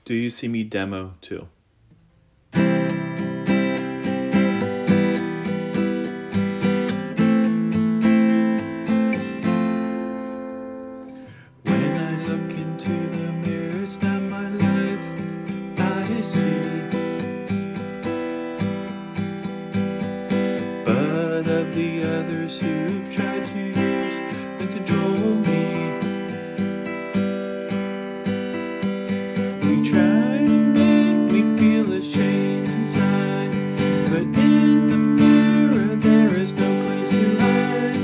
Do You See Me demo 2. When I look into the mirror, it's not my life I see, but of the others who've tried to use and control me. We try to make me feel ashamed inside, but in the mirror there is no place to hide.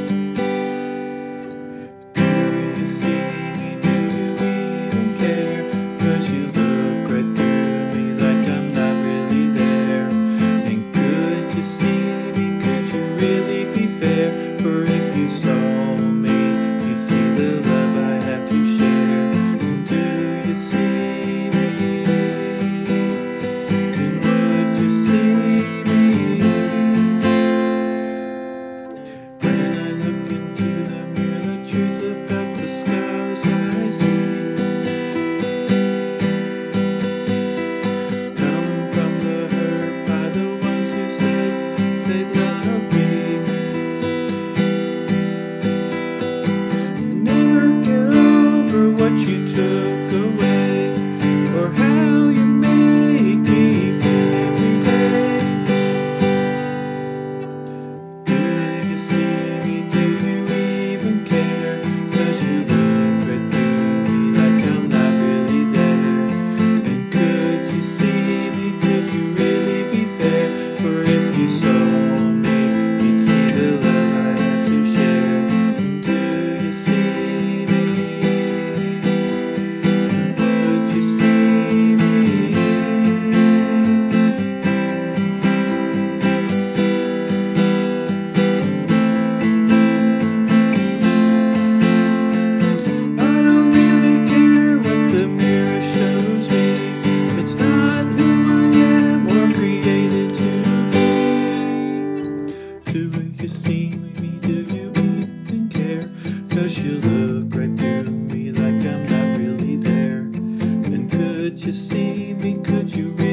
Do you see me? Do you even care? 'Cause you look right through me like I'm not really there. And could you see me? Could you really be fair? For if you saw me, you'd see the love I have to share. And do you see me? And would you see me? When I look into the mirror, the truth about the scars I see come from the hurt by the ones who said they love me. Never get over what you took away, or how you make me feel every day. Do you see me? Do you even care? 'Cause you look right through me like I'm not really there. And could you see me? Could you really be fair? For if you saw me, you'd see the love I have to share. And do you see me? Would you see me? I don't really care what the mirror shows me. It's not who I am or created to be. Do you see me? Do you even care? 'Cause you look right through me like I'm not really there. And could you see me? Could you